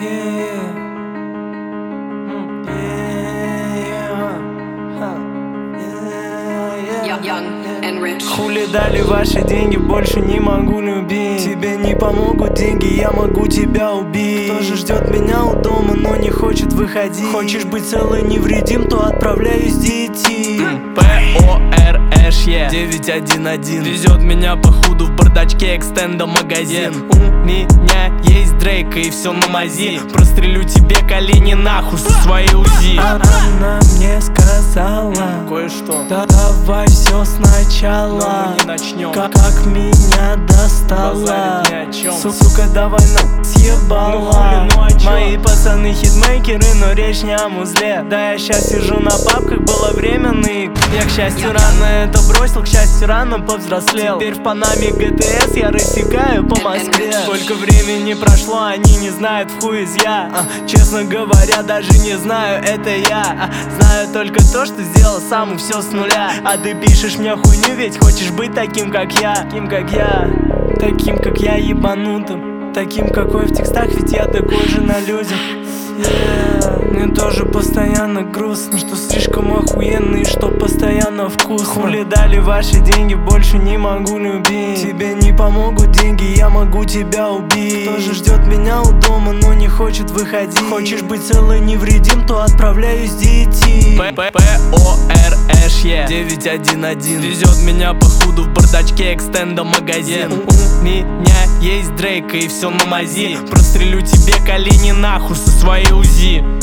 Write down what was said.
Хули дали ваши деньги, больше не могу любить. Тебе не помогут деньги, я могу тебя убить. Кто же ждет меня у дома, но не хочет выходить? Хочешь быть целый невредим, то отправляюсь детей. PORSE 911 везет меня по худу в бардачке экстенда магазин. У меня есть Дрейк и все на мази. Прострелю тебе колени нахуй со своей УЗИ. Она мне сказала кое-что. Давай все сначала, но мы не начнем. Как меня достала. Сука, давай на съебала. Мои пацаны хитмейкеры, но речь не о музле. Да, я щас сижу на бабках, было временный. Я, к счастью, рано это бросил, к счастью, рано повзрослел. Теперь в Панаме ГТС я рассекаю по Москве. Сколько времени прошло, они не знают, в хуй из я. Честно говоря, даже не знаю, это я. Знаю только то, что сделал сам и все с нуля. А ты пишешь мне хуйню, ведь хочешь быть таким, как я. Таким, как я, таким, как я, ебанутым. Таким, какой в текстах, ведь я такой же на людях. Мне тоже постоянно грустно, что слишком охуенно и что постоянно вкусно. Хули дали ваши деньги, больше не могу любить. Тебе не помогут деньги, я могу тебя убить. Кто же ждет меня у дома, но не хочет выходить? Хочешь быть целый невредим, то отправляюсь детей. PORSE 911 везет меня по худу в бардачке экстенда магазин. У меня есть Дрейк и все на мази. Прострелю тебе колени нахуй со своей УЗИ.